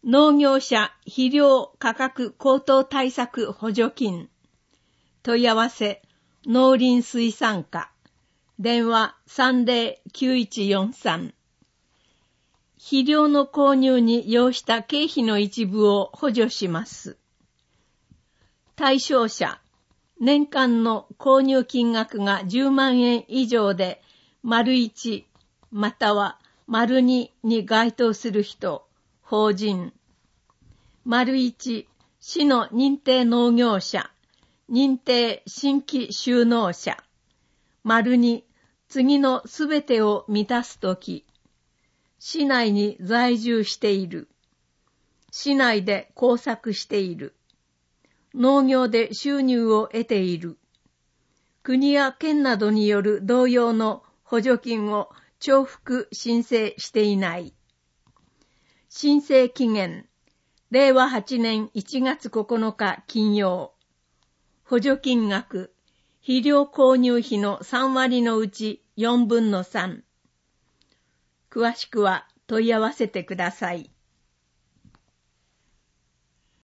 農業者肥料価格高騰対策補助金。問い合わせ、農林水産課。電話309143。肥料の購入に要した経費の一部を補助します。対象者、年間の購入金額が10万円以上で、丸1または丸2に該当する人、法人。丸1、市の認定農業者、認定新規就農者。丸2、次のすべてを満たすとき、市内に在住している。市内で工作している。農業で収入を得ている。国や県などによる同様の補助金を重複申請していない。申請期限、令和8年1月9日金曜。補助金額、肥料購入費の3割のうち4分の3。詳しくは問い合わせてください。